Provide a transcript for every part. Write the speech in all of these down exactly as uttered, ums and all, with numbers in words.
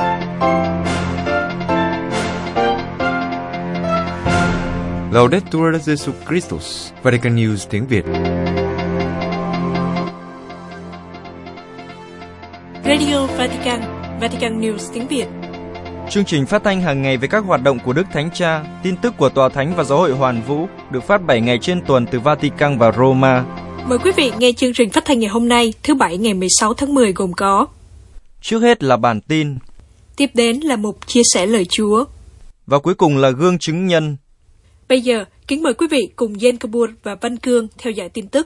Laudetur Jesus Christus, Vatican News tiếng Việt. Radio Vatican, Vatican News tiếng Việt. Chương trình phát thanh hàng ngày về các hoạt động của Đức Thánh Cha, tin tức của Tòa Thánh và Giáo hội Hoàn Vũ được phát bảy ngày trên tuần từ Vatican và Roma. Mời quý vị nghe chương trình phát thanh ngày hôm nay, thứ Bảy ngày mười sáu tháng mười gồm có: trước hết là bản tin, tiếp đến là mục chia sẻ lời Chúa, và cuối cùng là gương chứng nhân. Bây giờ, kính mời quý vị cùng Jen Kabur và Văn Cương theo dõi tin tức.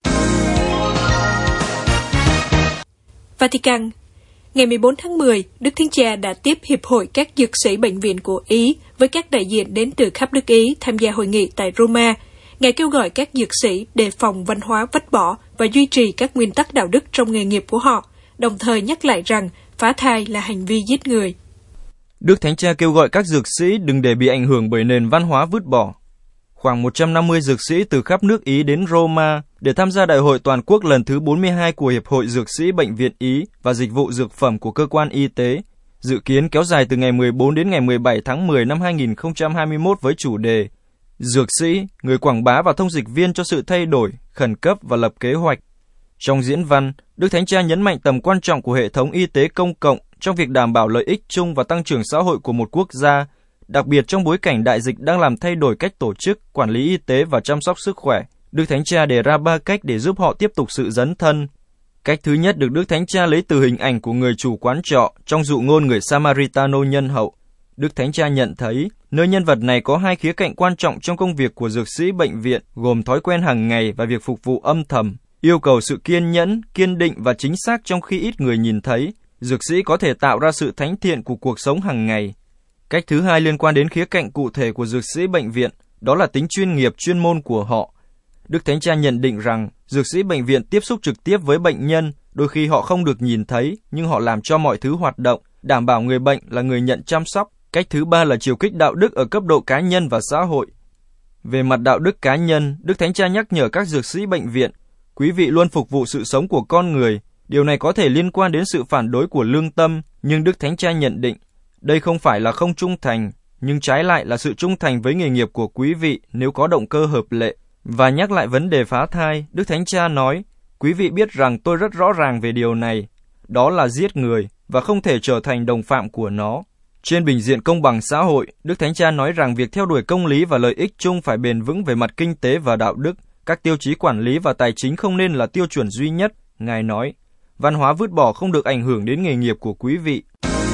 Vatican. Ngày mười bốn tháng mười, Đức Thánh Cha đã tiếp Hiệp hội các dược sĩ bệnh viện của Ý với các đại diện đến từ khắp nước Ý tham gia hội nghị tại Roma. Ngài kêu gọi các dược sĩ đề phòng văn hóa vứt bỏ và duy trì các nguyên tắc đạo đức trong nghề nghiệp của họ, đồng thời nhắc lại rằng phá thai là hành vi giết người. Đức Thánh Cha kêu gọi các dược sĩ đừng để bị ảnh hưởng bởi nền văn hóa vứt bỏ. Khoảng một trăm năm mươi dược sĩ từ khắp nước Ý đến Roma để tham gia đại hội toàn quốc lần thứ bốn mươi hai của Hiệp hội Dược sĩ Bệnh viện Ý và Dịch vụ Dược phẩm của Cơ quan Y tế, dự kiến kéo dài từ ngày mười bốn đến ngày mười bảy tháng mười năm hai nghìn không trăm hai mươi mốt với chủ đề Dược sĩ, người quảng bá và thông dịch viên cho sự thay đổi, khẩn cấp và lập kế hoạch. Trong diễn văn, Đức Thánh Cha nhấn mạnh tầm quan trọng của hệ thống y tế công cộng trong việc đảm bảo lợi ích chung và tăng trưởng xã hội của một quốc gia, đặc biệt trong bối cảnh đại dịch đang làm thay đổi cách tổ chức, quản lý y tế và chăm sóc sức khỏe. Đức Thánh Cha đề ra ba cách để giúp họ tiếp tục sự dấn thân. Cách thứ nhất được Đức Thánh Cha lấy từ hình ảnh của người chủ quán trọ trong dụ ngôn người Samaritano nhân hậu. Đức Thánh Cha nhận thấy, nơi nhân vật này có hai khía cạnh quan trọng trong công việc của dược sĩ bệnh viện, gồm thói quen hàng ngày và việc phục vụ âm thầm, yêu cầu sự kiên nhẫn, kiên định và chính xác trong khi ít người nhìn thấy. Dược sĩ có thể tạo ra sự thánh thiện của cuộc sống hàng ngày. Cách thứ hai liên quan đến khía cạnh cụ thể của dược sĩ bệnh viện, đó là tính chuyên nghiệp, chuyên môn của họ. Đức Thánh Cha nhận định rằng, dược sĩ bệnh viện tiếp xúc trực tiếp với bệnh nhân, đôi khi họ không được nhìn thấy, nhưng họ làm cho mọi thứ hoạt động, đảm bảo người bệnh là người nhận chăm sóc. Cách thứ ba là chiều kích đạo đức ở cấp độ cá nhân và xã hội. Về mặt đạo đức cá nhân, Đức Thánh Cha nhắc nhở các dược sĩ bệnh viện, quý vị luôn phục vụ sự sống của con người. Điều này có thể liên quan đến sự phản đối của lương tâm, nhưng Đức Thánh Cha nhận định, đây không phải là không trung thành, nhưng trái lại là sự trung thành với nghề nghiệp của quý vị nếu có động cơ hợp lệ. Và nhắc lại vấn đề phá thai, Đức Thánh Cha nói, quý vị biết rằng tôi rất rõ ràng về điều này, đó là giết người và không thể trở thành đồng phạm của nó. Trên bình diện công bằng xã hội, Đức Thánh Cha nói rằng việc theo đuổi công lý và lợi ích chung phải bền vững về mặt kinh tế và đạo đức. Các tiêu chí quản lý và tài chính không nên là tiêu chuẩn duy nhất. Ngài nói, văn hóa vứt bỏ không được ảnh hưởng đến nghề nghiệp của quý vị.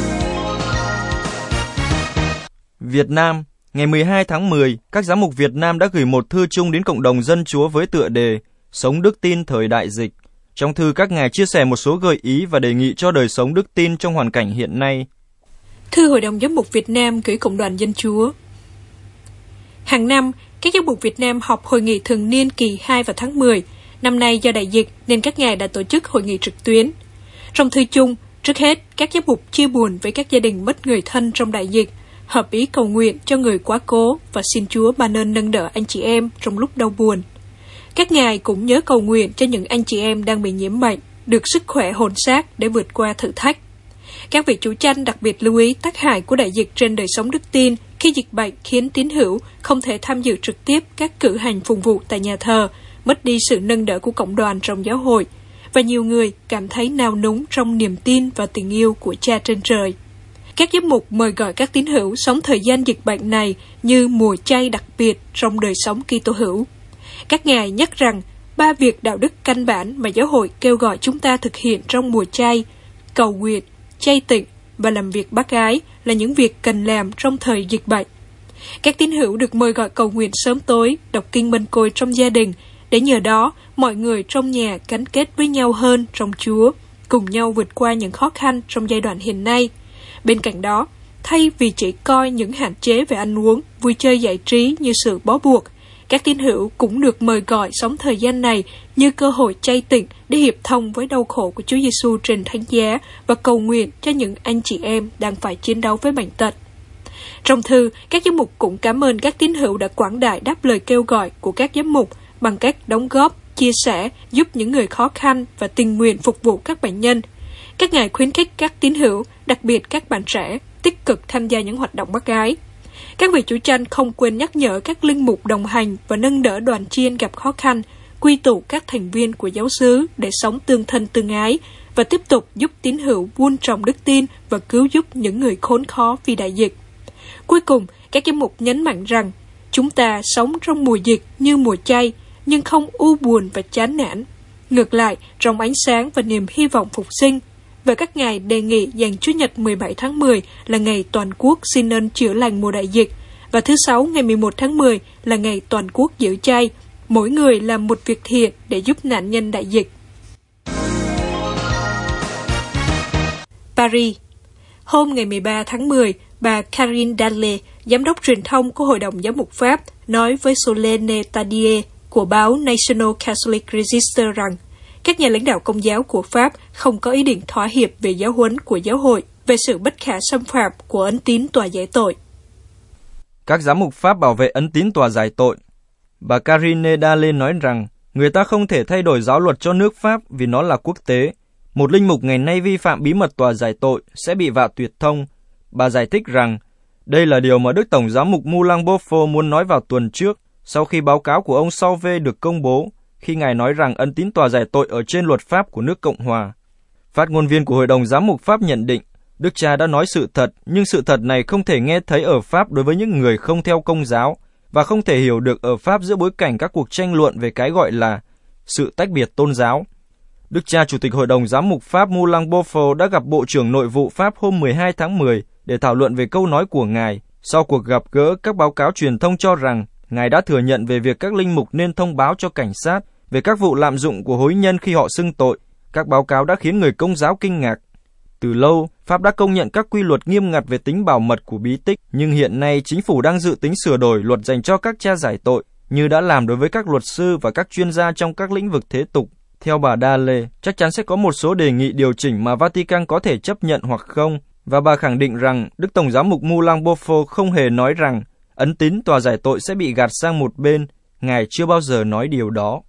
Việt Nam, ngày mười hai tháng mười, các giám mục Việt Nam đã gửi một thư chung đến cộng đồng dân Chúa với tựa đề Sống đức tin thời đại dịch. Trong thư các ngài chia sẻ một số gợi ý và đề nghị cho đời sống đức tin trong hoàn cảnh hiện nay. Thư Hội đồng Giám mục Việt Nam gửi Cộng đoàn Dân Chúa. Hàng năm, các giám mục Việt Nam họp hội nghị thường niên kỳ hai vào tháng mười. Năm nay do đại dịch nên các ngài đã tổ chức hội nghị trực tuyến. Trong thư chung, trước hết, các giám mục chia buồn với các gia đình mất người thân trong đại dịch, hợp ý cầu nguyện cho người quá cố và xin Chúa ban ơn nâng đỡ anh chị em trong lúc đau buồn. Các ngài cũng nhớ cầu nguyện cho những anh chị em đang bị nhiễm bệnh, được sức khỏe hồn xác để vượt qua thử thách. Các vị chủ chanh đặc biệt lưu ý tác hại của đại dịch trên đời sống đức tin khi dịch bệnh khiến tín hữu không thể tham dự trực tiếp các cử hành phụng vụ tại nhà thờ, mất đi sự nâng đỡ của cộng đoàn trong giáo hội, và nhiều người cảm thấy nao núng trong niềm tin và tình yêu của Cha trên trời. Các giám mục mời gọi các tín hữu sống thời gian dịch bệnh này như mùa chay đặc biệt trong đời sống Kitô hữu. Các ngài nhắc rằng ba việc đạo đức căn bản mà giáo hội kêu gọi chúng ta thực hiện trong mùa chay, cầu nguyện, chay tịnh và làm việc bác ái là những việc cần làm trong thời dịch bệnh. Các tín hữu được mời gọi cầu nguyện sớm tối, đọc kinh Mân Côi trong gia đình, để nhờ đó mọi người trong nhà gắn kết với nhau hơn trong Chúa, cùng nhau vượt qua những khó khăn trong giai đoạn hiện nay. Bên cạnh đó, thay vì chỉ coi những hạn chế về ăn uống, vui chơi giải trí như sự bó buộc, các tín hữu cũng được mời gọi sống thời gian này như cơ hội chay tịnh để hiệp thông với đau khổ của Chúa Giêsu trên thánh giá và cầu nguyện cho những anh chị em đang phải chiến đấu với bệnh tật. Trong thư, các giám mục cũng cảm ơn các tín hữu đã quảng đại đáp lời kêu gọi của các giám mục bằng cách đóng góp, chia sẻ, giúp những người khó khăn và tình nguyện phục vụ các bệnh nhân. Các ngài khuyến khích các tín hữu, đặc biệt các bạn trẻ, tích cực tham gia những hoạt động bác ái. Các vị chủ chăn không quên nhắc nhở các linh mục đồng hành và nâng đỡ đoàn chiên gặp khó khăn, quy tụ các thành viên của giáo xứ để sống tương thân tương ái và tiếp tục giúp tín hữu vun trồng đức tin và cứu giúp những người khốn khó vì đại dịch. Cuối cùng, các giám mục nhấn mạnh rằng chúng ta sống trong mùa dịch như mùa chay, nhưng không u buồn và chán nản. Ngược lại, trong ánh sáng và niềm hy vọng phục sinh, và các ngài đề nghị dành Chủ nhật mười bảy tháng mười là ngày toàn quốc xin ơn chữa lành mùa đại dịch, và thứ Sáu ngày mười một tháng mười là ngày toàn quốc giữ chay, mỗi người làm một việc thiện để giúp nạn nhân đại dịch. Paris. Hôm ngày mười ba tháng mười, bà Karine Dallet, giám đốc truyền thông của Hội đồng Giám mục Pháp, nói với Solène Tadier của báo National Catholic Register rằng các nhà lãnh đạo Công giáo của Pháp không có ý định thỏa hiệp về giáo huấn của giáo hội về sự bất khả xâm phạm của ấn tín tòa giải tội. Các giám mục Pháp bảo vệ ấn tín tòa giải tội. Bà Karine Dallet nói rằng người ta không thể thay đổi giáo luật cho nước Pháp vì nó là quốc tế. Một linh mục ngày nay vi phạm bí mật tòa giải tội sẽ bị vạ tuyệt thông. Bà giải thích rằng đây là điều mà Đức Tổng giám mục Moulin Beaufort muốn nói vào tuần trước, sau khi báo cáo của ông Sauvé được công bố, khi ngài nói rằng ân tín tòa giải tội ở trên luật pháp của nước Cộng hòa. Phát ngôn viên của Hội đồng Giám mục Pháp nhận định, Đức Cha đã nói sự thật, nhưng sự thật này không thể nghe thấy ở Pháp đối với những người không theo Công giáo, và không thể hiểu được ở Pháp giữa bối cảnh các cuộc tranh luận về cái gọi là sự tách biệt tôn giáo. Đức Cha Chủ tịch Hội đồng Giám mục Pháp Moulin Beaufort đã gặp Bộ trưởng Nội vụ Pháp hôm mười hai tháng mười để thảo luận về câu nói của ngài. Sau cuộc gặp gỡ, các báo cáo truyền thông cho rằng ngài đã thừa nhận về việc các linh mục nên thông báo cho cảnh sát về các vụ lạm dụng của hối nhân khi họ xưng tội. Các báo cáo đã khiến người Công giáo kinh ngạc. Từ lâu, Pháp đã công nhận các quy luật nghiêm ngặt về tính bảo mật của bí tích, nhưng hiện nay chính phủ đang dự tính sửa đổi luật dành cho các cha giải tội, như đã làm đối với các luật sư và các chuyên gia trong các lĩnh vực thế tục. Theo bà Dallet, chắc chắn sẽ có một số đề nghị điều chỉnh mà Vatican có thể chấp nhận hoặc không, và bà khẳng định rằng Đức Tổng giám mục Moulin Beaufort không hề nói rằng ấn tín tòa giải tội sẽ bị gạt sang một bên. Ngài chưa bao giờ nói điều đó.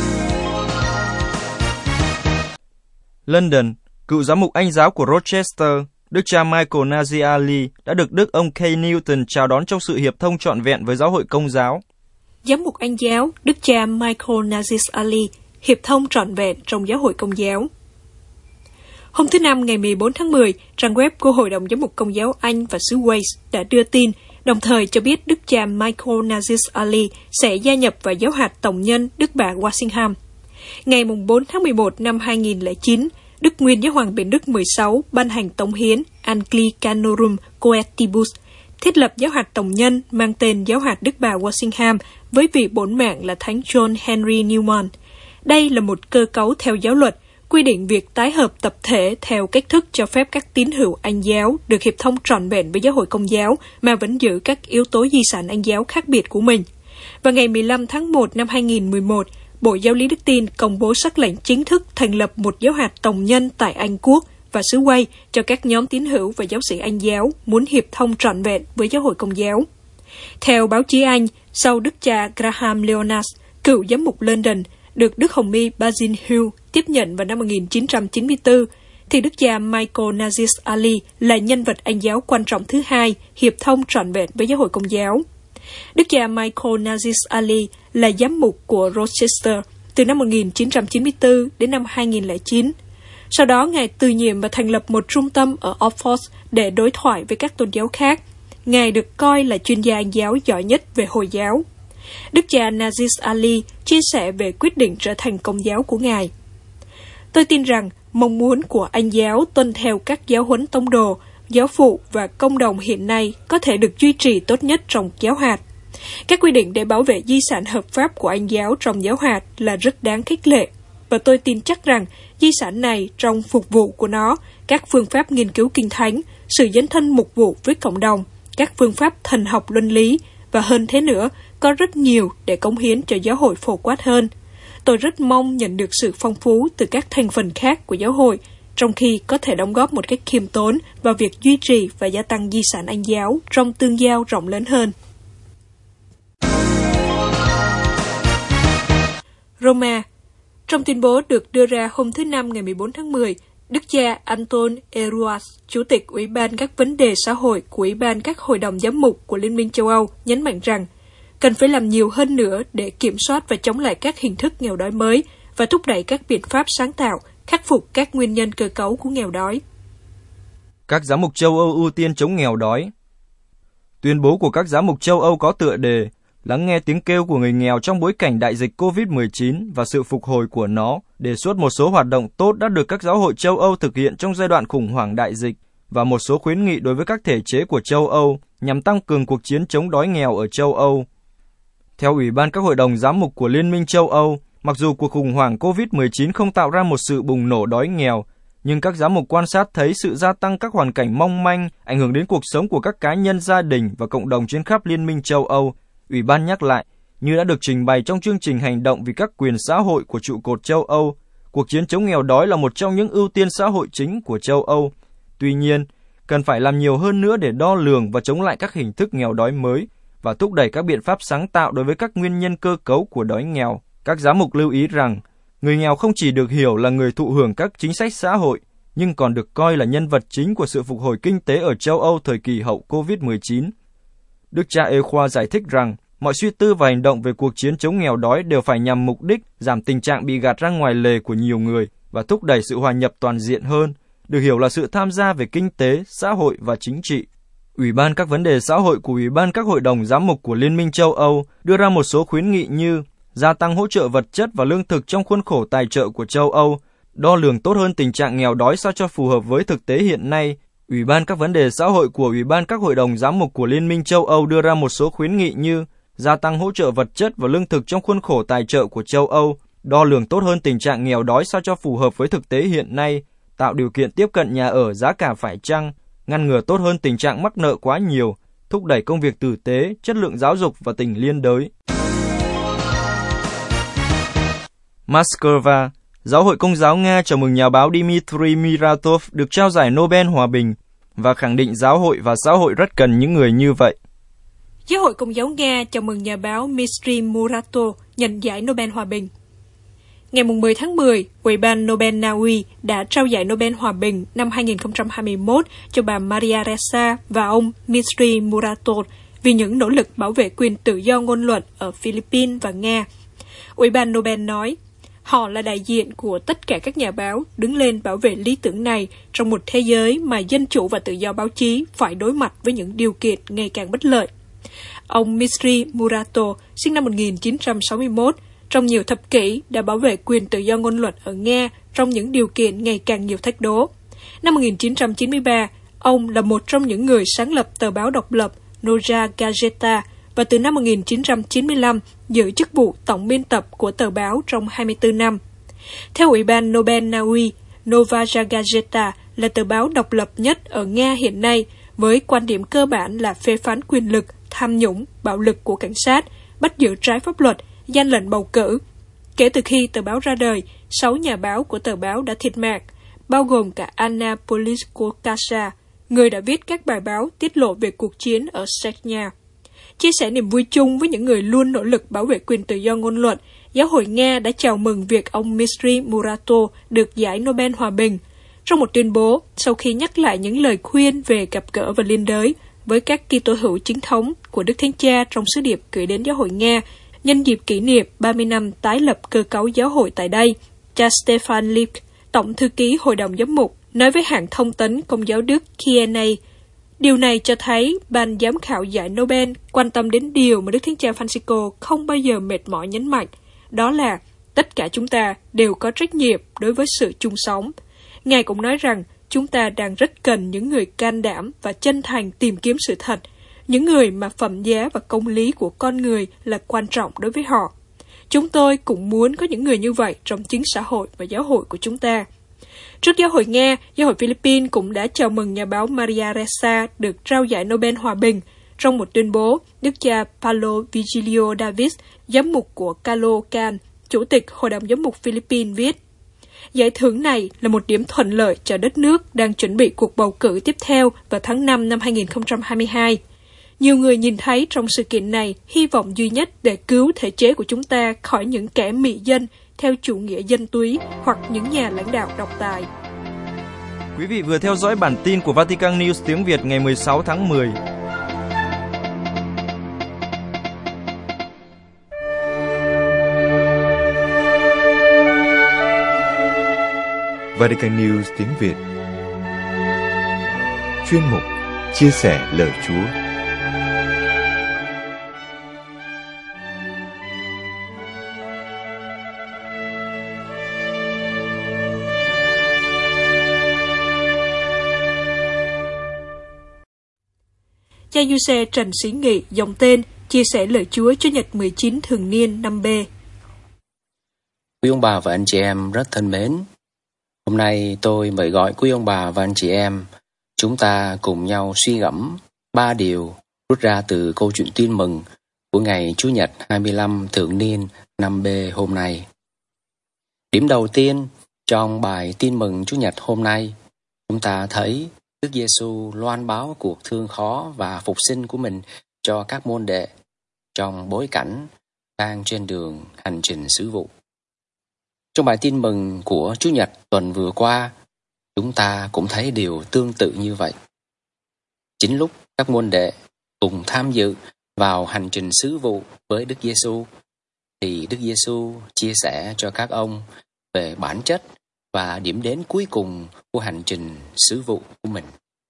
London, cựu giám mục Anh giáo của Rochester, Đức cha Michael Nazir Ali đã được Đức ông Kay Newton chào đón trong sự hiệp thông trọn vẹn với giáo hội Công giáo. Giám mục Anh giáo Đức cha Michael Nazir Ali hiệp thông trọn vẹn trong giáo hội Công giáo. Hôm thứ Năm ngày mười bốn tháng mười, trang web của Hội đồng Giám mục Công giáo Anh và xứ Wales đã đưa tin, đồng thời cho biết Đức cha Michael Nazir Ali sẽ gia nhập vào giáo hạt tổng nhân Đức bà Walsingham. Ngày bốn tháng mười một năm hai nghìn lẻ chín, Đức Nguyên Giáo hoàng Benedict mười sáu ban hành tống hiến Anglicanorum Coetibus, thiết lập giáo hạt tổng nhân mang tên giáo hạt Đức bà Walsingham với vị bổn mạng là Thánh John Henry Newman. Đây là một cơ cấu theo giáo luật, quy định việc tái hợp tập thể theo cách thức cho phép các tín hữu Anh giáo được hiệp thông trọn vẹn với giáo hội Công giáo mà vẫn giữ các yếu tố di sản Anh giáo khác biệt của mình. Và ngày mười lăm tháng một năm hai nghìn mười một, Bộ Giáo lý Đức tin công bố sắc lệnh chính thức thành lập một giáo hạt tổng nhân tại Anh Quốc và xứ Wales cho các nhóm tín hữu và giáo sĩ Anh giáo muốn hiệp thông trọn vẹn với giáo hội Công giáo. Theo báo chí Anh, sau Đức cha Graham Leonas, cựu giám mục London, được Đức Hồng y Basil Hill tiếp nhận vào năm một nghìn chín trăm chín mươi tư, thì Đức cha Michael Nazir Ali là nhân vật Anh giáo quan trọng thứ hai hiệp thông trọn vẹn với giáo hội Công giáo. Đức cha Michael Nazir Ali là giám mục của Rochester từ năm một nghìn chín trăm chín mươi tư đến năm hai nghìn lẻ chín. Sau đó, Ngài từ nhiệm và thành lập một trung tâm ở Oxford để đối thoại với các tôn giáo khác. Ngài được coi là chuyên gia Anh giáo giỏi nhất về Hồi giáo. Đức cha Nazir Ali chia sẻ về quyết định trở thành Công giáo của Ngài. Tôi tin rằng mong muốn của Anh giáo tuân theo các giáo huấn tông đồ, giáo phụ và công đồng hiện nay có thể được duy trì tốt nhất trong giáo hạt. Các quy định để bảo vệ di sản hợp pháp của Anh giáo trong giáo hạt là rất đáng khích lệ, và tôi tin chắc rằng di sản này trong phục vụ của nó, các phương pháp nghiên cứu kinh thánh, sự dấn thân mục vụ với cộng đồng, các phương pháp thần học luân lý, và hơn thế nữa, có rất nhiều để cống hiến cho giáo hội phổ quát hơn. Tôi rất mong nhận được sự phong phú từ các thành phần khác của giáo hội, trong khi có thể đóng góp một cách khiêm tốn vào việc duy trì và gia tăng di sản Anh giáo trong tương giao rộng lớn hơn. Roma. Trong tuyên bố được đưa ra hôm thứ Năm ngày mười bốn tháng mười, Đức cha Anton Eruas, Chủ tịch Ủy ban các vấn đề xã hội của Ủy ban các hội đồng giám mục của Liên minh châu Âu, nhấn mạnh rằng cần phải làm nhiều hơn nữa để kiểm soát và chống lại các hình thức nghèo đói mới và thúc đẩy các biện pháp sáng tạo, khắc phục các nguyên nhân cơ cấu của nghèo đói. Các giám mục châu Âu ưu tiên chống nghèo đói. Tuyên bố của các giám mục châu Âu có tựa đề Lắng nghe tiếng kêu của người nghèo trong bối cảnh đại dịch covid mười chín và sự phục hồi của nó, đề xuất một số hoạt động tốt đã được các giáo hội châu Âu thực hiện trong giai đoạn khủng hoảng đại dịch và một số khuyến nghị đối với các thể chế của châu Âu nhằm tăng cường cuộc chiến chống đói nghèo ở châu Âu. Theo Ủy ban các hội đồng giám mục của Liên minh châu Âu, mặc dù cuộc khủng hoảng covid mười chín không tạo ra một sự bùng nổ đói nghèo, nhưng các giám mục quan sát thấy sự gia tăng các hoàn cảnh mong manh, ảnh hưởng đến cuộc sống của các cá nhân, gia đình và cộng đồng trên khắp Liên minh châu Âu. Ủy ban nhắc lại, như đã được trình bày trong chương trình hành động vì các quyền xã hội của trụ cột châu Âu, cuộc chiến chống nghèo đói là một trong những ưu tiên xã hội chính của châu Âu. Tuy nhiên, cần phải làm nhiều hơn nữa để đo lường và chống lại các hình thức nghèo đói mới và thúc đẩy các biện pháp sáng tạo đối với các nguyên nhân cơ cấu của đói nghèo. Các giám mục lưu ý rằng, người nghèo không chỉ được hiểu là người thụ hưởng các chính sách xã hội, nhưng còn được coi là nhân vật chính của sự phục hồi kinh tế ở châu Âu thời kỳ hậu covid mười chín. Đức cha Ê Khoa giải thích rằng, mọi suy tư và hành động về cuộc chiến chống nghèo đói đều phải nhằm mục đích giảm tình trạng bị gạt ra ngoài lề của nhiều người và thúc đẩy sự hòa nhập toàn diện hơn, được hiểu là sự tham gia về kinh tế, xã hội và chính trị. Ủy ban các vấn đề xã hội của Ủy ban các hội đồng giám mục của Liên minh châu Âu đưa ra một số khuyến nghị như gia tăng hỗ trợ vật chất và lương thực trong khuôn khổ tài trợ của châu Âu, đo lường tốt hơn tình trạng nghèo đói sao cho phù hợp với thực tế hiện nay. Ủy ban các vấn đề xã hội của Ủy ban các hội đồng giám mục của Liên minh châu Âu đưa ra một số khuyến nghị như gia tăng hỗ trợ vật chất và lương thực trong khuôn khổ tài trợ của châu Âu, đo lường tốt hơn tình trạng nghèo đói sao cho phù hợp với thực tế hiện nay, tạo điều kiện tiếp cận nhà ở giá cả phải chăng, ngăn ngừa tốt hơn tình trạng mắc nợ quá nhiều, thúc đẩy công việc tử tế, chất lượng giáo dục và tình liên đới. Moscow, Giáo hội Công giáo Nga chào mừng nhà báo Dmitry Muratov được trao giải Nobel Hòa bình và khẳng định giáo hội và xã hội rất cần những người như vậy. Giáo hội Công giáo Nga chào mừng nhà báo Dmitry Muratov nhận giải Nobel Hòa bình. Ngày mười tháng mười, Ủy ban Nobel Na Uy đã trao giải Nobel Hòa bình năm hai không hai mốt cho bà Maria Ressa và ông Dmitry Muratov vì những nỗ lực bảo vệ quyền tự do ngôn luận ở Philippines và Nga. Ủy ban Nobel nói, họ là đại diện của tất cả các nhà báo đứng lên bảo vệ lý tưởng này trong một thế giới mà dân chủ và tự do báo chí phải đối mặt với những điều kiện ngày càng bất lợi. Ông Dmitry Muratov, sinh năm một nghìn chín trăm sáu mươi mốt, trong nhiều thập kỷ đã bảo vệ quyền tự do ngôn luận ở Nga trong những điều kiện ngày càng nhiều thách đố. Năm một nghìn chín trăm chín mươi ba, ông là một trong những người sáng lập tờ báo độc lập Novaya Gazeta và từ năm một nghìn chín trăm chín mươi lăm giữ chức vụ tổng biên tập của tờ báo trong hai mươi tư năm. Theo Ủy ban Nobel Na Uy, Novaya Gazeta là tờ báo độc lập nhất ở Nga hiện nay với quan điểm cơ bản là phê phán quyền lực, tham nhũng, bạo lực của cảnh sát, bắt giữ trái pháp luật, gian lận bầu cử. Kể từ khi tờ báo ra đời, sáu nhà báo của tờ báo đã thiệt mạng, bao gồm cả Anna Politkovskaya, người đã viết các bài báo tiết lộ về cuộc chiến ở Chechnya. Chia sẻ niềm vui chung với những người luôn nỗ lực bảo vệ quyền tự do ngôn luận, Giáo hội Nga đã chào mừng việc ông Dmitry Muratov được giải Nobel Hòa bình. Trong một tuyên bố, sau khi nhắc lại những lời khuyên về gặp gỡ và liên đới với các Kitô hữu chính thống của Đức Thánh Cha trong sứ điệp gửi đến Giáo hội Nga, nhân dịp kỷ niệm ba mươi năm tái lập cơ cấu giáo hội tại đây, cha Stefan Lipk, Tổng thư ký Hội đồng Giám mục, nói với hãng thông tấn Công giáo Đức K N A, điều này cho thấy ban giám khảo giải Nobel quan tâm đến điều mà Đức Thánh Cha Francisco không bao giờ mệt mỏi nhấn mạnh, đó là tất cả chúng ta đều có trách nhiệm đối với sự chung sống. Ngài cũng nói rằng chúng ta đang rất cần những người can đảm và chân thành tìm kiếm sự thật, những người mà phẩm giá và công lý của con người là quan trọng đối với họ. Chúng tôi cũng muốn có những người như vậy trong chính xã hội và giáo hội của chúng ta. Trước Giáo hội Nga, Giáo hội Philippines cũng đã chào mừng nhà báo Maria Ressa được trao giải Nobel Hòa bình. Trong một tuyên bố, Đức cha Paulo Vigilio David, giám mục của Caloocan, Chủ tịch Hội đồng Giám mục Philippines viết, giải thưởng này là một điểm thuận lợi cho đất nước đang chuẩn bị cuộc bầu cử tiếp theo vào tháng năm năm hai không hai hai. Nhiều người nhìn thấy trong sự kiện này hy vọng duy nhất để cứu thể chế của chúng ta khỏi những kẻ mị dân theo chủ nghĩa dân túy hoặc những nhà lãnh đạo độc tài. Quý vị vừa theo dõi bản tin của Vatican News tiếng Việt ngày mười sáu tháng mười. Vatican News tiếng Việt. Chuyên mục chia sẻ lời Chúa. Cha Giuse Trần Sĩ Nghị dòng tên chia sẻ lời Chúa Chủ nhật mười chín thường niên năm B. Quý ông bà và anh chị em rất thân mến, hôm nay tôi mời gọi quý ông bà và anh chị em chúng ta cùng nhau suy gẫm ba điều rút ra từ câu chuyện tin mừng của ngày Chủ nhật hai mươi lăm thường niên năm B hôm nay. Điểm đầu tiên trong bài tin mừng Chủ nhật hôm nay, chúng ta thấy Đức Giêsu loan báo cuộc thương khó và phục sinh của mình cho các môn đệ trong bối cảnh đang trên đường hành trình sứ vụ. Trong bài tin mừng của Chủ nhật tuần vừa qua, chúng ta cũng thấy điều tương tự như vậy. Chính lúc các môn đệ cùng tham dự vào hành trình sứ vụ với Đức Giêsu, thì Đức Giêsu chia sẻ cho các ông về bản chất và điểm đến cuối cùng của hành trình sứ vụ của mình.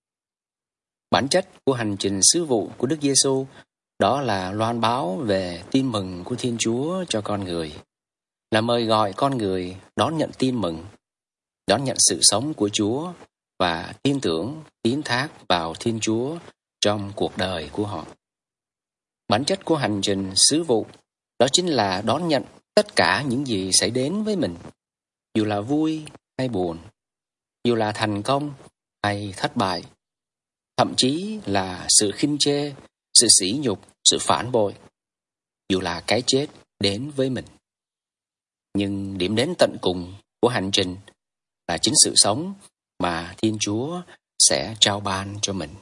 Bản chất của hành trình sứ vụ của Đức Giêsu đó là loan báo về tin mừng của Thiên Chúa cho con người, là mời gọi con người đón nhận tin mừng, đón nhận sự sống của Chúa và tin tưởng, tín thác vào Thiên Chúa trong cuộc đời của họ. Bản chất của hành trình sứ vụ đó chính là đón nhận tất cả những gì xảy đến với mình, dù là vui hay buồn, dù là thành công hay thất bại, thậm chí là sự khinh chê, sự sỉ nhục, sự phản bội, dù là cái chết đến với mình. Nhưng điểm đến tận cùng của hành trình là chính sự sống mà Thiên Chúa sẽ trao ban cho mình.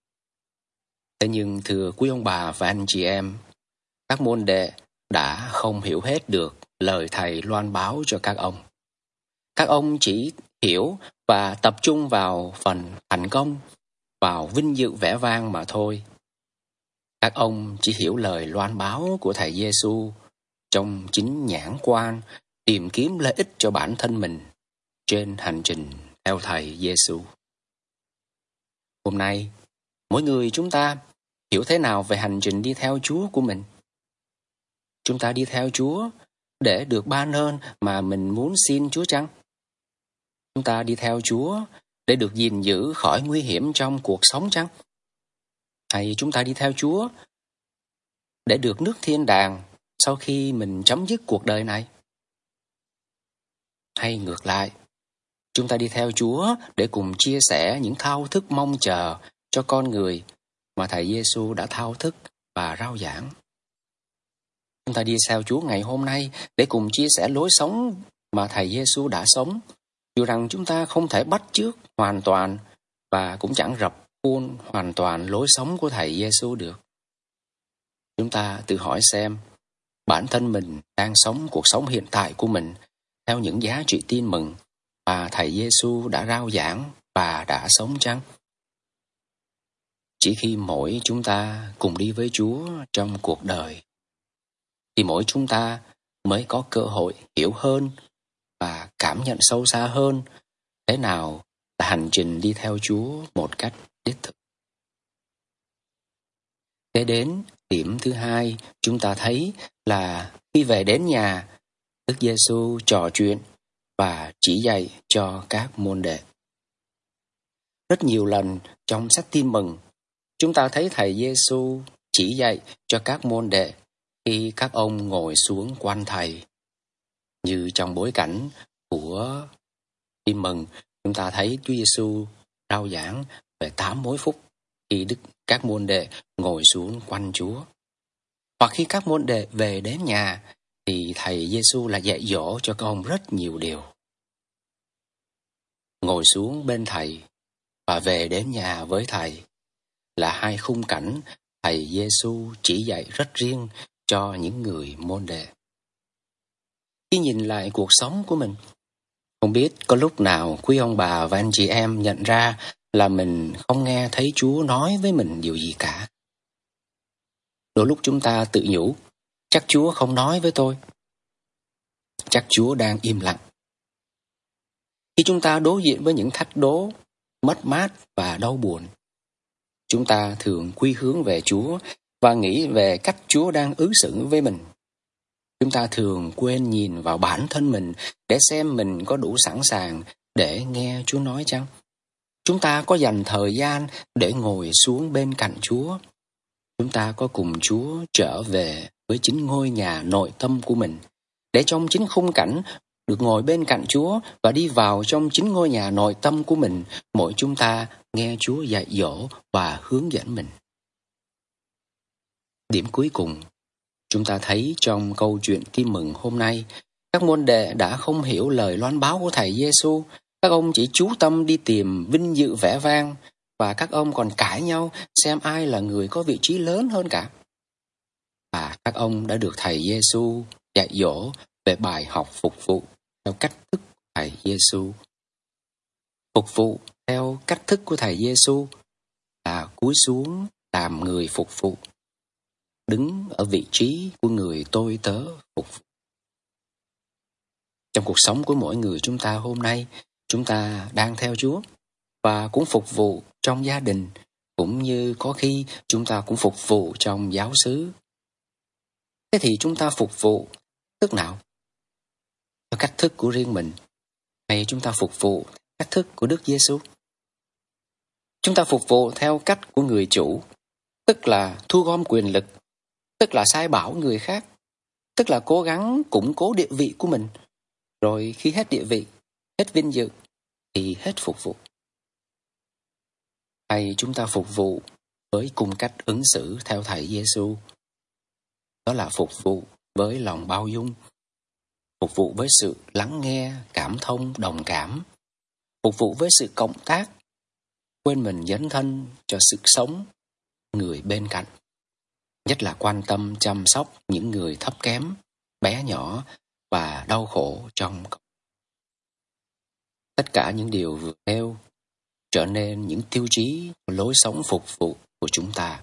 Thế nhưng thưa quý ông bà và anh chị em, các môn đệ đã không hiểu hết được lời Thầy loan báo cho các ông. Các ông chỉ hiểu và tập trung vào phần thành công, vào vinh dự vẻ vang mà thôi. Các ông chỉ hiểu lời loan báo của Thầy Giêsu trong chính nhãn quan tìm kiếm lợi ích cho bản thân mình trên hành trình theo Thầy Giêsu. Hôm nay, mỗi người chúng ta hiểu thế nào về hành trình đi theo Chúa của mình? Chúng ta đi theo Chúa để được ban ơn mà mình muốn xin Chúa chăng? Chúng ta đi theo Chúa để được gìn giữ khỏi nguy hiểm trong cuộc sống chăng? Hay chúng ta đi theo Chúa để được nước thiên đàng sau khi mình chấm dứt cuộc đời này? Hay ngược lại, chúng ta đi theo Chúa để cùng chia sẻ những thao thức mong chờ cho con người mà Thầy Giêsu đã thao thức và rao giảng? Chúng ta đi theo Chúa ngày hôm nay để cùng chia sẻ lối sống mà Thầy Giêsu đã sống, dù rằng chúng ta không thể bắt chước hoàn toàn và cũng chẳng rập khuôn hoàn toàn lối sống của Thầy Giêsu được. Chúng ta tự hỏi xem, bản thân mình đang sống cuộc sống hiện tại của mình theo những giá trị tin mừng mà Thầy Giêsu đã rao giảng và đã sống chăng? Chỉ khi mỗi chúng ta cùng đi với Chúa trong cuộc đời, thì mỗi chúng ta mới có cơ hội hiểu hơn và cảm nhận sâu xa hơn thế nào là hành trình đi theo Chúa một cách đích thực. Kế đến điểm thứ hai, chúng ta thấy là khi về đến nhà, Đức Giêsu trò chuyện và chỉ dạy cho các môn đệ. Rất nhiều lần trong sách Tin mừng, chúng ta thấy Thầy Giêsu chỉ dạy cho các môn đệ khi các ông ngồi xuống quanh Thầy. Như trong bối cảnh của Tin mừng, chúng ta thấy Chúa Giêsu rao giảng về tám mối phúc khi Đức các môn đệ ngồi xuống quanh Chúa. Hoặc khi các môn đệ về đến nhà, thì Thầy Giêsu là dạy dỗ cho các ông rất nhiều điều. Ngồi xuống bên Thầy và về đến nhà với Thầy là hai khung cảnh Thầy Giêsu chỉ dạy rất riêng cho những người môn đệ. Khi nhìn lại cuộc sống của mình, Không biết có lúc nào quý ông bà và anh chị em nhận ra là mình không nghe thấy Chúa nói với mình điều gì cả. Đôi lúc chúng ta tự nhủ, chắc Chúa không nói với tôi. Chắc Chúa đang im lặng. Khi chúng ta đối diện với những thách đố, mất mát và đau buồn, chúng ta thường quy hướng về Chúa và nghĩ về cách Chúa đang ứng xử với mình. Chúng ta thường quên nhìn vào bản thân mình để xem mình có đủ sẵn sàng để nghe Chúa nói chăng? Chúng ta có dành thời gian để ngồi xuống bên cạnh Chúa. Chúng ta có cùng Chúa trở về với chính ngôi nhà nội tâm của mình, để trong chính khung cảnh được ngồi bên cạnh Chúa và đi vào trong chính ngôi nhà nội tâm của mình, mỗi chúng ta nghe Chúa dạy dỗ và hướng dẫn mình. Điểm cuối cùng, chúng ta thấy trong câu chuyện tin mừng hôm nay, các môn đệ đã không hiểu lời loan báo của Thầy Giêsu. Các ông chỉ chú tâm đi tìm vinh dự vẻ vang, và các ông còn cãi nhau xem ai là người có vị trí lớn hơn cả. Và các ông đã được Thầy Giêsu dạy dỗ về bài học phục vụ theo cách thức của Thầy Giêsu. Phục vụ theo cách thức của Thầy Giêsu là cúi xuống làm người phục vụ, đứng ở vị trí của người tôi tớ phục vụ. Trong cuộc sống của mỗi người chúng ta hôm nay, chúng ta đang theo Chúa và cũng phục vụ trong gia đình, cũng như có khi chúng ta cũng phục vụ trong giáo xứ. Thế thì chúng ta phục vụ thức nào? Theo cách thức của riêng mình, hay chúng ta phục vụ cách thức của Đức Giêsu? Chúng ta phục vụ theo cách của người chủ, tức là thu gom quyền lực, tức là sai bảo người khác, tức là cố gắng củng cố địa vị của mình, rồi khi hết địa vị, hết vinh dự, thì hết phục vụ. Hay chúng ta phục vụ với cùng cách ứng xử theo Thầy Giêsu, đó là phục vụ với lòng bao dung, phục vụ với sự lắng nghe, cảm thông, đồng cảm, phục vụ với sự cộng tác, quên mình dấn thân cho sự sống người bên cạnh, nhất là quan tâm chăm sóc những người thấp kém, bé nhỏ và đau khổ trong cộng. Tất cả những điều vừa nêu trở nên những tiêu chí của lối sống phục vụ của chúng ta.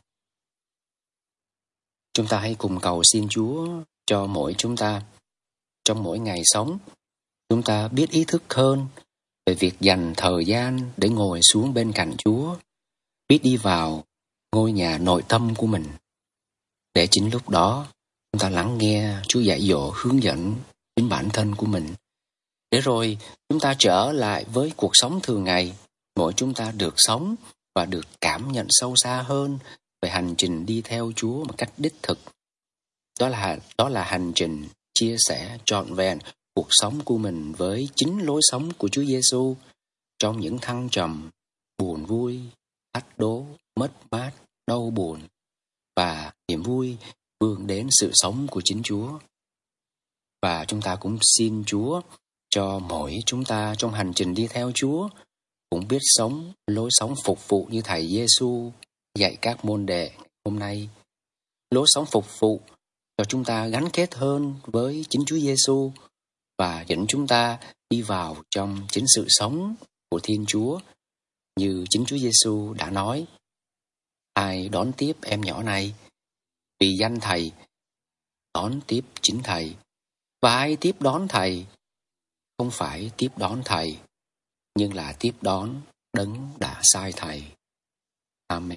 Chúng ta hãy cùng cầu xin Chúa cho mỗi chúng ta, trong mỗi ngày sống, chúng ta biết ý thức hơn về việc dành thời gian để ngồi xuống bên cạnh Chúa, biết đi vào ngôi nhà nội tâm của mình, để chính lúc đó chúng ta lắng nghe Chúa dạy dỗ hướng dẫn chính bản thân của mình, để rồi chúng ta trở lại với cuộc sống thường ngày, mỗi chúng ta được sống và được cảm nhận sâu xa hơn về hành trình đi theo Chúa một cách đích thực. Đó là, đó là hành trình chia sẻ trọn vẹn cuộc sống của mình với chính lối sống của Chúa Giêsu trong những thăng trầm, buồn vui, thách đố, mất mát, đau buồn và niềm vui vươn đến sự sống của chính Chúa. Và chúng ta cũng xin Chúa cho mỗi chúng ta trong hành trình đi theo Chúa cũng biết sống lối sống phục vụ như Thầy Giêsu dạy các môn đệ hôm nay. Lối sống phục vụ cho chúng ta gắn kết hơn với chính Chúa Giêsu và dẫn chúng ta đi vào trong chính sự sống của Thiên Chúa, như chính Chúa Giêsu đã nói: ai đón tiếp em nhỏ này vì danh Thầy, đón tiếp chính Thầy, và ai tiếp đón Thầy không phải tiếp đón Thầy, nhưng là tiếp đón Đấng đã sai Thầy. Amen.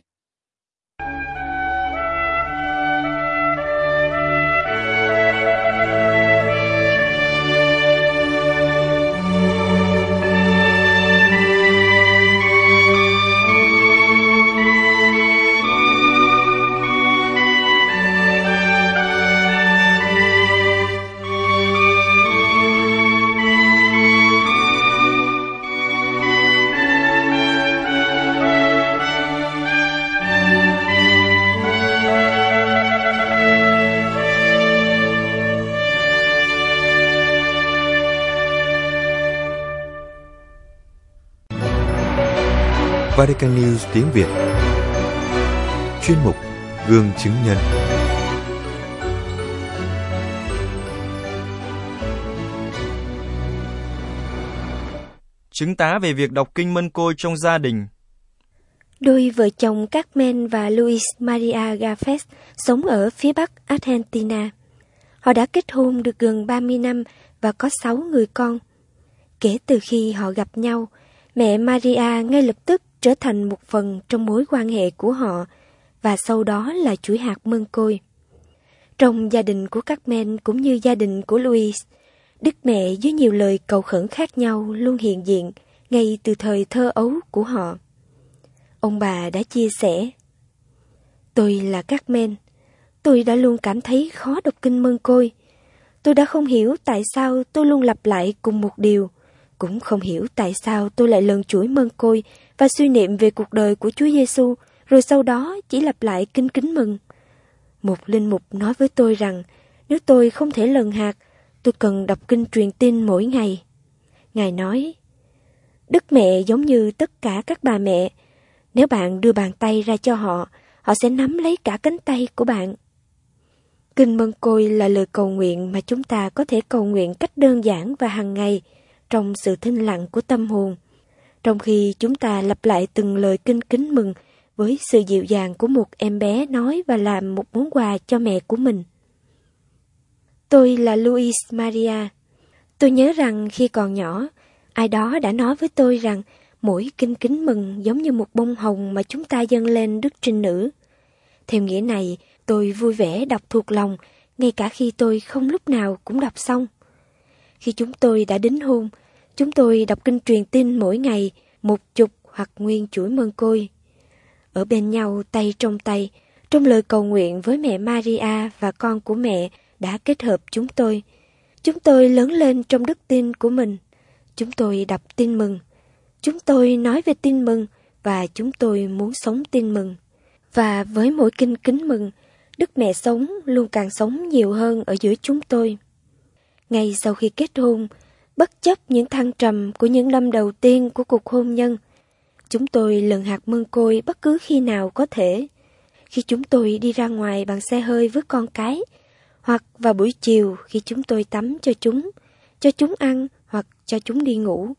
Vatican News tiếng Việt. Chuyên mục Gương chứng nhân. chứng tá về việc đọc kinh Mân Côi trong gia đình. Đôi vợ chồng Carmen và Luis Maria Gafes sống ở phía bắc Argentina. Họ đã kết hôn được gần ba mươi năm và có sáu người con. Kể từ khi họ gặp nhau, mẹ Maria ngay lập tức trở thành một phần trong mối quan hệ của họ, và sau đó là chuỗi hạt mân côi. Trong gia đình của Carmen cũng như gia đình của Luis, Đức Mẹ với nhiều lời cầu khẩn khác nhau luôn hiện diện ngay từ thời thơ ấu của họ. Ông bà đã chia sẻ: "Tôi là Carmen. Tôi đã luôn cảm thấy khó đọc kinh Mân Côi. Tôi đã không hiểu tại sao tôi luôn lặp lại cùng một điều, cũng không hiểu tại sao tôi lại lần chuỗi Mân Côi và suy niệm về cuộc đời của Chúa Giêsu, rồi sau đó chỉ lặp lại kinh kính mừng. Một linh mục nói với tôi rằng nếu tôi không thể lần hạt, tôi cần đọc kinh truyền tin mỗi ngày. Ngài nói, Đức Mẹ giống như tất cả các bà mẹ. Nếu bạn đưa bàn tay ra cho họ, họ sẽ nắm lấy cả cánh tay của bạn. Kinh Mân Côi là lời cầu nguyện mà chúng ta có thể cầu nguyện cách đơn giản và hàng ngày trong sự thinh lặng của tâm hồn, trong khi chúng ta lặp lại từng lời kinh kính mừng với sự dịu dàng của một em bé nói và làm một món quà cho mẹ của mình. Tôi là Luis Maria. Tôi nhớ rằng khi còn nhỏ, ai đó đã nói với tôi rằng mỗi kinh kính mừng giống như một bông hồng mà chúng ta dâng lên Đức Trinh Nữ. Theo nghĩa này, tôi vui vẻ đọc thuộc lòng, ngay cả khi tôi không lúc nào cũng đọc xong. Khi chúng tôi đã đính hôn, chúng tôi đọc kinh truyền tin mỗi ngày, một chục hoặc nguyên chuỗi Mân Côi. Ở bên nhau tay trong tay, trong lời cầu nguyện với mẹ Maria và con của mẹ đã kết hợp chúng tôi. Chúng tôi lớn lên trong đức tin của mình. Chúng tôi đọc tin mừng. Chúng tôi nói về tin mừng và chúng tôi muốn sống tin mừng. Và với mỗi kinh kính mừng, Đức Mẹ sống luôn càng sống nhiều hơn ở giữa chúng tôi. Ngay sau khi kết hôn, bất chấp những thăng trầm của những năm đầu tiên của cuộc hôn nhân, chúng tôi lần hạt Mân Côi bất cứ khi nào có thể. Khi chúng tôi đi ra ngoài bằng xe hơi với con cái, hoặc vào buổi chiều khi chúng tôi tắm cho chúng, cho chúng ăn hoặc cho chúng đi ngủ.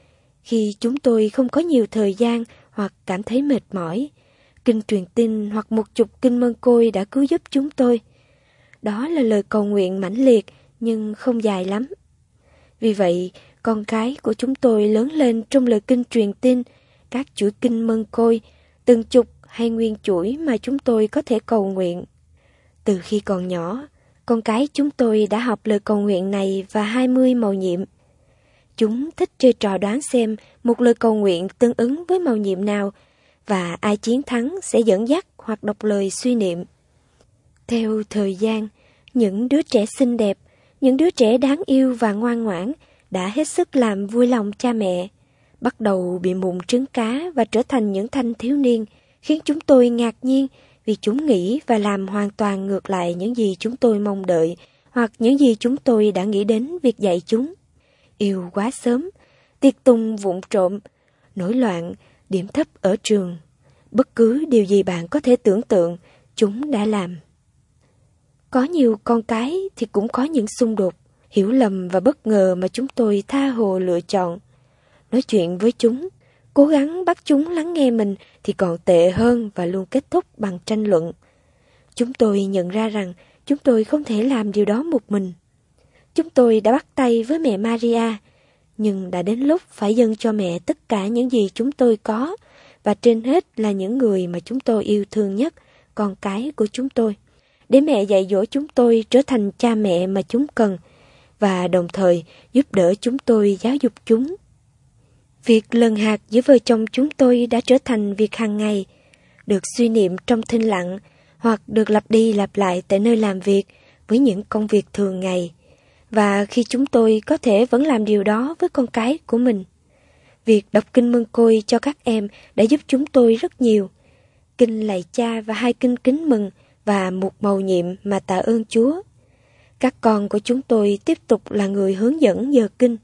Khi chúng tôi không có nhiều thời gian hoặc cảm thấy mệt mỏi, kinh truyền tin hoặc một chục kinh Mân Côi đã cứu giúp chúng tôi. Đó là lời cầu nguyện mãnh liệt nhưng không dài lắm. Vì vậy, con cái của chúng tôi lớn lên trong lời kinh truyền tin, các chuỗi kinh Mân Côi, từng chục hay nguyên chuỗi mà chúng tôi có thể cầu nguyện. Từ khi còn nhỏ, con cái chúng tôi đã học lời cầu nguyện này và hai mươi mầu nhiệm. Chúng thích chơi trò đoán xem một lời cầu nguyện tương ứng với mầu nhiệm nào, và ai chiến thắng sẽ dẫn dắt hoặc đọc lời suy niệm. Theo thời gian, những đứa trẻ xinh đẹp, những đứa trẻ đáng yêu và ngoan ngoãn đã hết sức làm vui lòng cha mẹ, bắt đầu bị mụn trứng cá và trở thành những thanh thiếu niên, khiến chúng tôi ngạc nhiên vì chúng nghĩ và làm hoàn toàn ngược lại những gì chúng tôi mong đợi hoặc những gì chúng tôi đã nghĩ đến việc dạy chúng. Yêu quá sớm, tiệc tùng vụng trộm, nổi loạn, điểm thấp ở trường. Bất cứ điều gì bạn có thể tưởng tượng, chúng đã làm. Có nhiều con cái thì cũng có những xung đột, hiểu lầm và bất ngờ mà chúng tôi tha hồ lựa chọn. Nói chuyện với chúng, cố gắng bắt chúng lắng nghe mình thì còn tệ hơn và luôn kết thúc bằng tranh luận. Chúng tôi nhận ra rằng chúng tôi không thể làm điều đó một mình. Chúng tôi đã bắt tay với mẹ Maria, nhưng đã đến lúc phải dâng cho mẹ tất cả những gì chúng tôi có, và trên hết là những người mà chúng tôi yêu thương nhất, con cái của chúng tôi, để mẹ dạy dỗ chúng tôi trở thành cha mẹ mà chúng cần, và đồng thời giúp đỡ chúng tôi giáo dục chúng. Việc lần hạt giữa vợ chồng chúng tôi đã trở thành việc hàng ngày, được suy niệm trong thinh lặng, hoặc được lặp đi lặp lại tại nơi làm việc với những công việc thường ngày. Và khi chúng tôi có thể vẫn làm điều đó với con cái của mình. Việc đọc kinh Mân Côi cho các em đã giúp chúng tôi rất nhiều. Kinh lạy cha và hai kinh kính mừng và một mầu nhiệm mà tạ ơn Chúa. Các con của chúng tôi tiếp tục là người hướng dẫn giờ kinh.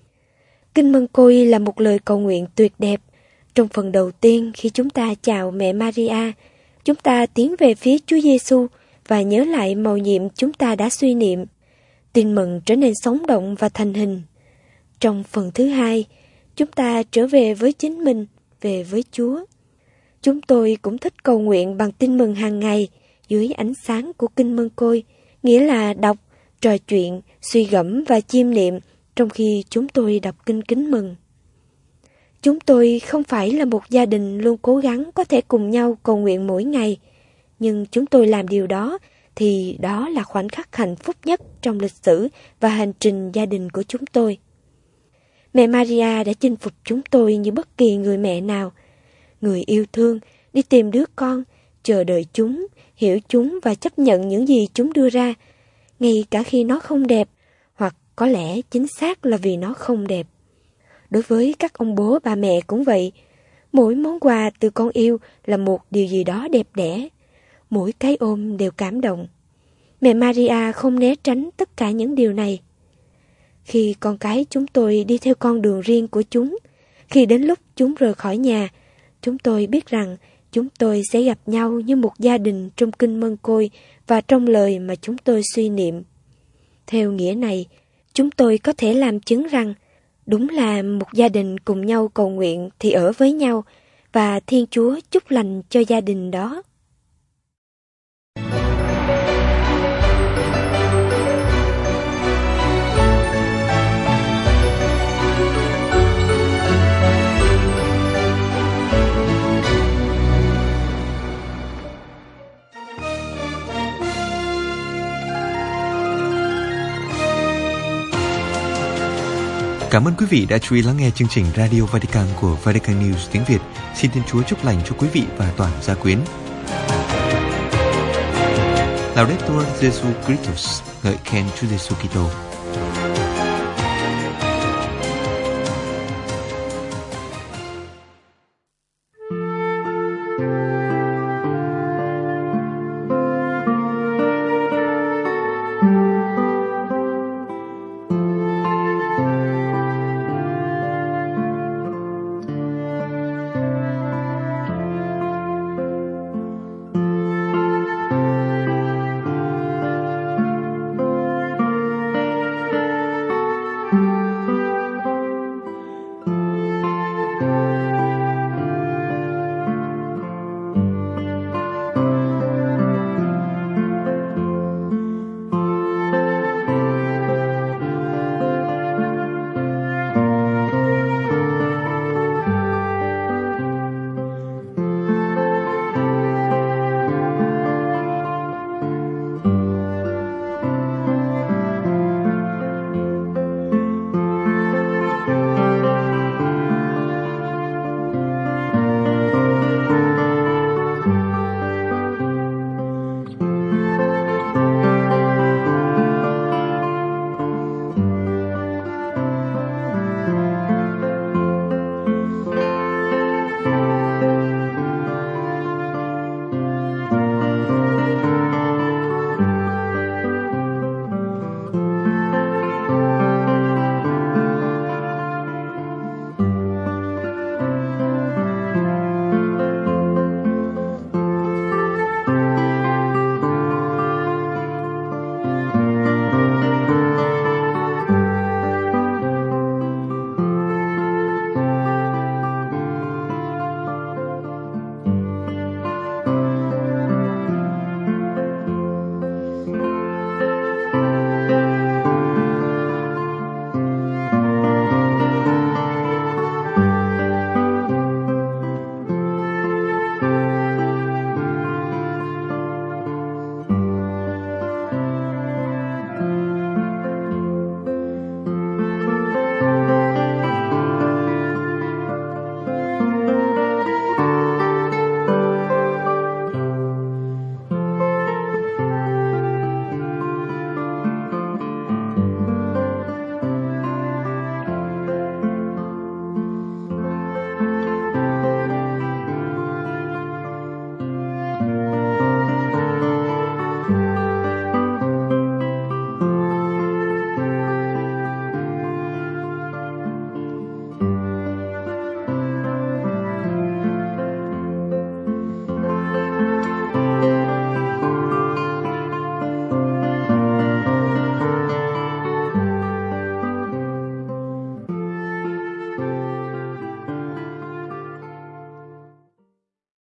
Kinh Mân Côi là một lời cầu nguyện tuyệt đẹp. Trong phần đầu tiên, khi chúng ta chào mẹ Maria, chúng ta tiến về phía Chúa Giêsu và nhớ lại mầu nhiệm chúng ta đã suy niệm. Tin mừng trở nên sống động và thành hình. Trong phần thứ hai, chúng ta trở về với chính mình, về với Chúa. Chúng tôi cũng thích cầu nguyện bằng tin mừng hàng ngày dưới ánh sáng của Kinh Mân Côi, nghĩa là đọc, trò chuyện, suy gẫm và chiêm niệm trong khi chúng tôi đọc Kinh Kính Mừng. Chúng tôi không phải là một gia đình luôn cố gắng có thể cùng nhau cầu nguyện mỗi ngày, nhưng chúng tôi làm điều đó thì đó là khoảnh khắc hạnh phúc nhất trong lịch sử và hành trình gia đình của chúng tôi. Mẹ Maria đã chinh phục chúng tôi như bất kỳ người mẹ nào. Người yêu thương, đi tìm đứa con, chờ đợi chúng, hiểu chúng và chấp nhận những gì chúng đưa ra, ngay cả khi nó không đẹp, hoặc có lẽ chính xác là vì nó không đẹp. Đối với các ông bố bà mẹ cũng vậy, mỗi món quà từ con yêu là một điều gì đó đẹp đẽ, mỗi cái ôm đều cảm động. Mẹ Maria không né tránh tất cả những điều này. Khi con cái chúng tôi đi theo con đường riêng của chúng, khi đến lúc chúng rời khỏi nhà, chúng tôi biết rằng chúng tôi sẽ gặp nhau như một gia đình trong Kinh Mân Côi và trong lời mà chúng tôi suy niệm. Theo nghĩa này, chúng tôi có thể làm chứng rằng đúng là một gia đình cùng nhau cầu nguyện thì ở với nhau, và Thiên Chúa chúc lành cho gia đình đó. Cảm ơn quý vị đã chú ý lắng nghe chương trình Radio Vatican của Vatican News tiếng Việt. Xin Thiên Chúa chúc lành cho quý vị và toàn gia quyến. Laudetur Jesu Christus, ngợi khen Chúa Giêsu Kitô.